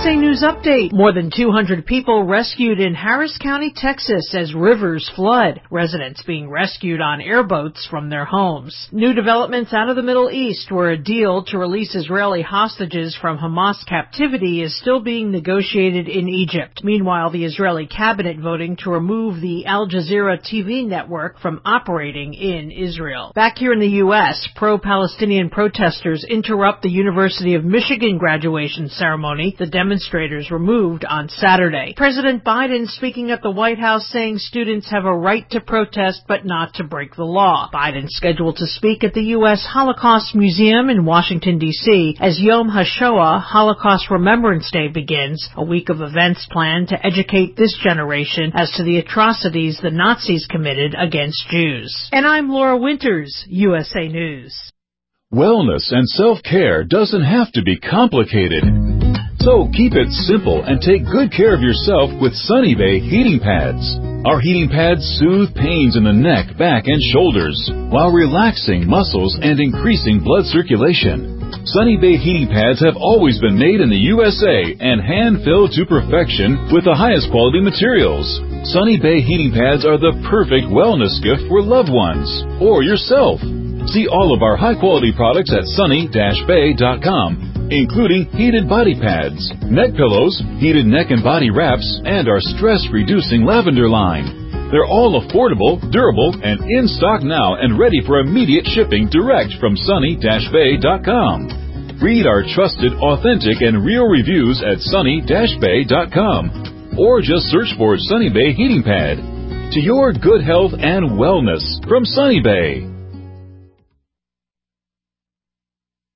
USA News Update. More than 200 people rescued in Harris County, Texas as rivers flood. Residents being rescued on airboats from their homes. New developments out of the Middle East, where a deal to release Israeli hostages from Hamas captivity is still being negotiated in Egypt. Meanwhile, the Israeli cabinet voting to remove the Al Jazeera TV network from operating in Israel. Back here in the U.S., pro-Palestinian protesters interrupt the University of Michigan graduation ceremony. The demonstrators were moved on Saturday. President Biden speaking at the White House saying students have a right to protest but not to break the law. Biden scheduled to speak at the U.S. Holocaust Museum in Washington, D.C. as Yom HaShoah, Holocaust Remembrance Day, begins, a week of events planned to educate this generation as to the atrocities the Nazis committed against Jews. And I'm Laura Winters, USA News. Wellness and self-care doesn't have to be complicated. So keep it simple and take good care of yourself with Sunny Bay heating pads. Our heating pads soothe pains in the neck, back, and shoulders while relaxing muscles and increasing blood circulation. Sunny Bay heating pads have always been made in the USA and hand-filled to perfection with the highest quality materials. Sunny Bay heating pads are the perfect wellness gift for loved ones or yourself. See all of our high-quality products at sunny-bay.com. Including heated body pads, neck pillows, heated neck and body wraps, and our stress-reducing lavender line. They're all affordable, durable, and in stock now and ready for immediate shipping direct from sunny-bay.com. Read our trusted, authentic, and real reviews at sunny-bay.com or just search for Sunny Bay Heating Pad. To your good health and wellness from Sunny Bay.